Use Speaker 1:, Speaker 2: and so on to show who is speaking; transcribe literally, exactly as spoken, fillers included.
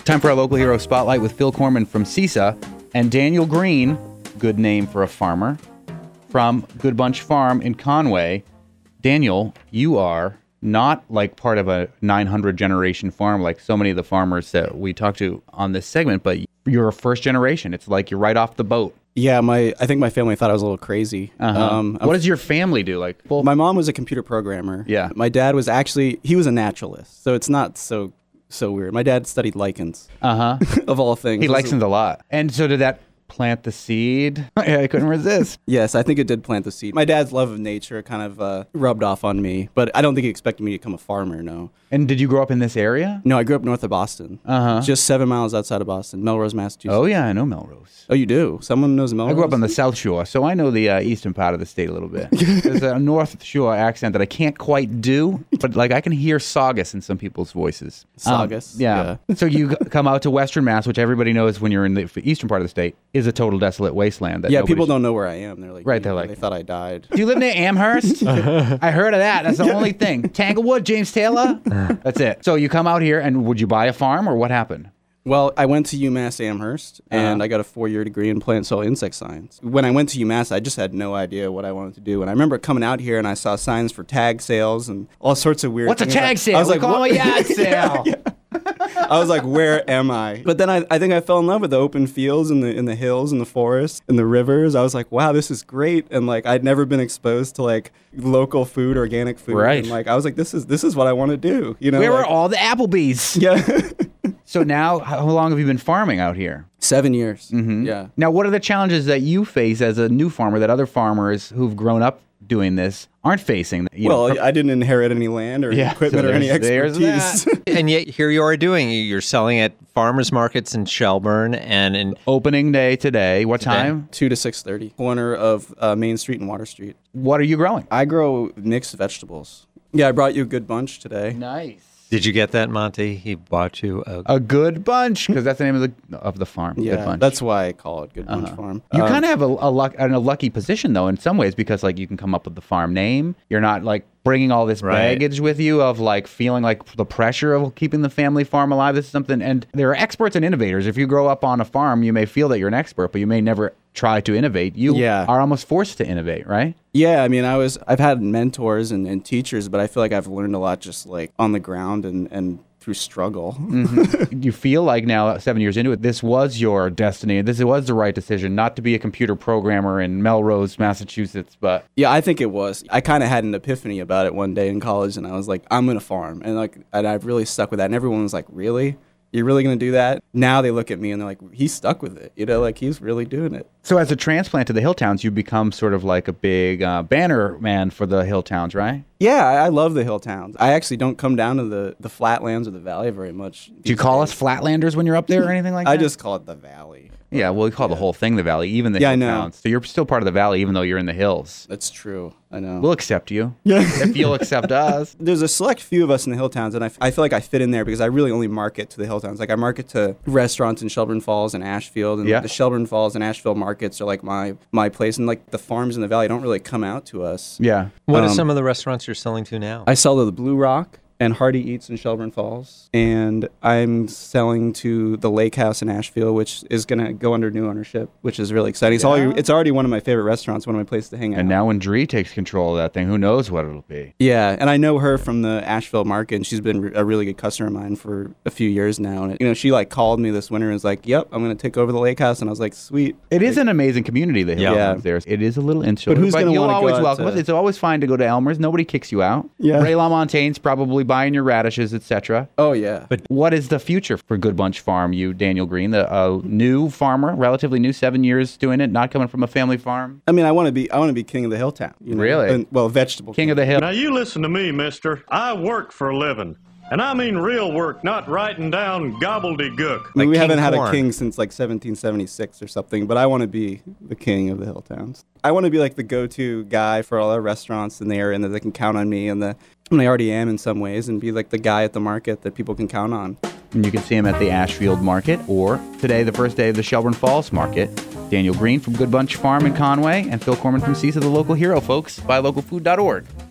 Speaker 1: Time for our local hero spotlight with Phil Corman from CISA and Daniel Green, good name for a farmer, from Good Bunch Farm in Conway. Daniel, you are not like part of a nine hundred generation farm like so many of the farmers that we talk to on this segment, but you're a first generation. It's like you're right off the boat.
Speaker 2: Yeah, my I think my family thought I was a little crazy.
Speaker 1: Uh-huh. Um, what does your family do? Like, well,
Speaker 2: my mom was a computer programmer.
Speaker 1: Yeah.
Speaker 2: My dad was actually, he was a naturalist, so it's not so so weird. My dad studied lichens,
Speaker 1: uh-huh.
Speaker 2: of all things.
Speaker 1: He likes them a lot. And so did that plant the seed? I couldn't resist.
Speaker 2: Yes, I think it did plant the seed. My dad's love of nature kind of uh, rubbed off on me, but I don't think he expected me to become a farmer, no.
Speaker 1: And did you grow up in this area?
Speaker 2: No, I grew up north of Boston,
Speaker 1: uh-huh.
Speaker 2: just seven miles outside of Boston, Melrose, Massachusetts.
Speaker 1: Oh, yeah, I know Melrose.
Speaker 2: Oh, you do? Someone knows Melrose?
Speaker 1: I grew up on the South Shore, so I know the uh, eastern part of the state a little bit. There's a North Shore accent that I can't quite do, but like I can hear Saugus in some people's voices.
Speaker 2: Saugus?
Speaker 1: Um, yeah. yeah. So you come out to Western Mass, which everybody knows when you're in the eastern part of the state, is a total desolate wasteland. That
Speaker 2: yeah, people
Speaker 1: should...
Speaker 2: don't know where I am. They're like,
Speaker 1: right, they're like,
Speaker 2: they thought I died.
Speaker 1: Do you live near Amherst? I heard of that. That's the only thing. Tanglewood, James Taylor? That's it. So you come out here, and would you buy a farm, or what happened?
Speaker 2: Well, I went to UMass Amherst, and uh-huh. I got a four-year degree in plant soil insect science. When I went to UMass, I just had no idea what I wanted to do. And I remember coming out here, and I saw signs for tag sales and all sorts of weird
Speaker 1: What's
Speaker 2: things.
Speaker 1: a tag sale?
Speaker 2: I was
Speaker 1: we
Speaker 2: like,
Speaker 1: call
Speaker 2: what?
Speaker 1: them a yard sale.
Speaker 2: yeah, yeah. I was like, where am I? But then I, I think I fell in love with the open fields and the in the hills and the forests and the rivers. I was like, wow, this is great. And like I'd never been exposed to like local food, organic food.
Speaker 1: Right.
Speaker 2: And like I was like, this is this is what I want to do. You know,
Speaker 1: where
Speaker 2: like,
Speaker 1: were all the Applebee's?
Speaker 2: Yeah.
Speaker 1: So now, how long have you been farming out here?
Speaker 2: Seven years.
Speaker 1: Mm-hmm.
Speaker 2: Yeah.
Speaker 1: Now, what are the challenges that you face as a new farmer that other farmers who've grown up doing this aren't facing? You
Speaker 2: well,
Speaker 1: know,
Speaker 2: I didn't inherit any land or
Speaker 1: yeah,
Speaker 2: equipment
Speaker 1: so
Speaker 2: or any expertise.
Speaker 3: And yet here you are doing, you're selling at farmers markets in Shelburne and in...
Speaker 1: Opening day today. What
Speaker 3: today?
Speaker 1: time?
Speaker 2: two to six thirty. Corner of uh, Main Street and Water Street.
Speaker 1: What are you growing?
Speaker 2: I grow mixed vegetables. Yeah, I brought you a good bunch today.
Speaker 1: Nice.
Speaker 3: Did you get that, Monty? He bought you a...
Speaker 1: A good bunch, because that's the name of the of the farm.
Speaker 2: Yeah,
Speaker 1: good bunch.
Speaker 2: that's why I call it Good Bunch
Speaker 1: uh-huh.
Speaker 2: Farm.
Speaker 1: You
Speaker 2: um,
Speaker 1: kind of have a, a, luck, a lucky position, though, in some ways, because like you can come up with the farm name. You're not like bringing all this
Speaker 3: Right.
Speaker 1: baggage with you of like feeling like the pressure of keeping the family farm alive. This is something, and there are experts and innovators. If you grow up on a farm, you may feel that you're an expert, but you may never try to innovate. You
Speaker 2: Yeah.
Speaker 1: are almost forced to innovate, right?
Speaker 2: Yeah, I mean, I was I've had mentors and, and teachers, but I feel like I've learned a lot just like on the ground and and through struggle.
Speaker 1: Mm-hmm. You feel like now, seven years into it, this was your destiny. This was the right decision, not to be a computer programmer in Melrose, Massachusetts, but
Speaker 2: Yeah, I think it was. I kind of had an epiphany about it one day in college, and I was like, I'm gonna farm, and like, and I've really stuck with that. And everyone was like, really? You're really going to do that? Now they look at me and they're like, he's stuck with it. You know, like he's really doing it.
Speaker 1: So as a transplant to the Hilltowns, you become sort of like a big uh, banner man for the Hilltowns, right?
Speaker 2: Yeah, I, I love the Hilltowns. I actually don't come down to the, the flatlands or the valley very much.
Speaker 1: Do you call us Flatlanders when you're up there or anything like that?
Speaker 2: I just call it the valley.
Speaker 1: Yeah, well, we call
Speaker 2: yeah.
Speaker 1: the whole thing the valley, even the
Speaker 2: yeah,
Speaker 1: Hilltowns.
Speaker 2: I know.
Speaker 1: So you're still part of the valley, even though you're in the hills.
Speaker 2: That's true. I know.
Speaker 1: We'll accept you.
Speaker 2: Yeah.
Speaker 1: If you'll accept us.
Speaker 2: There's a select few of us in the Hilltowns, and I, f- I feel like I fit in there because I really only market to the Hilltowns. Like I market to restaurants in Shelburne Falls and Ashfield, and
Speaker 1: Yeah.
Speaker 2: like, the Shelburne Falls and Asheville markets are like my my place, and like the farms in the valley don't really come out to us.
Speaker 1: Yeah.
Speaker 3: What
Speaker 2: Um,
Speaker 3: are some of the restaurants you're selling to now?
Speaker 2: I sell to the Blue Rock and Hardy Eats in Shelburne Falls, and I'm selling to the Lake House in Asheville, which is going to go under new ownership, which is really exciting. It's,
Speaker 1: Yeah.
Speaker 2: already, it's already one of my favorite restaurants, one of my places to hang out.
Speaker 1: And now when Dree takes control of that thing, who knows what it'll be.
Speaker 2: Yeah, and I know her from the Asheville market, and she's been a really good customer of mine for a few years now. And, you know, she, like, called me this winter and was like, yep, I'm going to take over the Lake House. And I was like, sweet.
Speaker 1: It is an amazing community, the
Speaker 3: Yeah.
Speaker 1: Hilltowns
Speaker 2: Yeah.
Speaker 1: there. It is a little insular,
Speaker 2: But who's gonna
Speaker 1: you'll
Speaker 2: wanna go
Speaker 1: always
Speaker 2: out
Speaker 1: welcome
Speaker 2: to-
Speaker 1: us. It's always fine to go to Elmer's. Nobody kicks you out.
Speaker 2: Yeah.
Speaker 1: Ray LaMontagne's probably buying your radishes, et cetera.
Speaker 2: Oh, yeah.
Speaker 3: But-
Speaker 1: What is the future for Good Bunch Farm, you, Daniel Green, the uh, new farmer, relatively new, seven years doing it, not coming from a family farm?
Speaker 2: I mean, I want to be I want to be king of the Hilltown. You know?
Speaker 1: Really?
Speaker 2: And, well, vegetable
Speaker 1: King of the Hill.
Speaker 4: Now you listen to me, mister. I work for a living. And I mean real work, not writing down gobbledygook.
Speaker 2: I mean,
Speaker 3: Like
Speaker 2: we
Speaker 3: King
Speaker 2: haven't had
Speaker 3: corn.
Speaker 2: a king since like seventeen seventy-six or something, but I want to be the king of the Hilltowns. I want to be like the go-to guy for all our restaurants in the area, and that they can count on me, and the and I already am in some ways, and be like the guy at the market that people can count on.
Speaker 1: And you can see him at the Ashfield Market, or today, the first day of the Shelburne Falls Market. Daniel Green from Good Bunch Farm in Conway, and Phil Corman from CISA, the local hero, folks. buy local food dot org.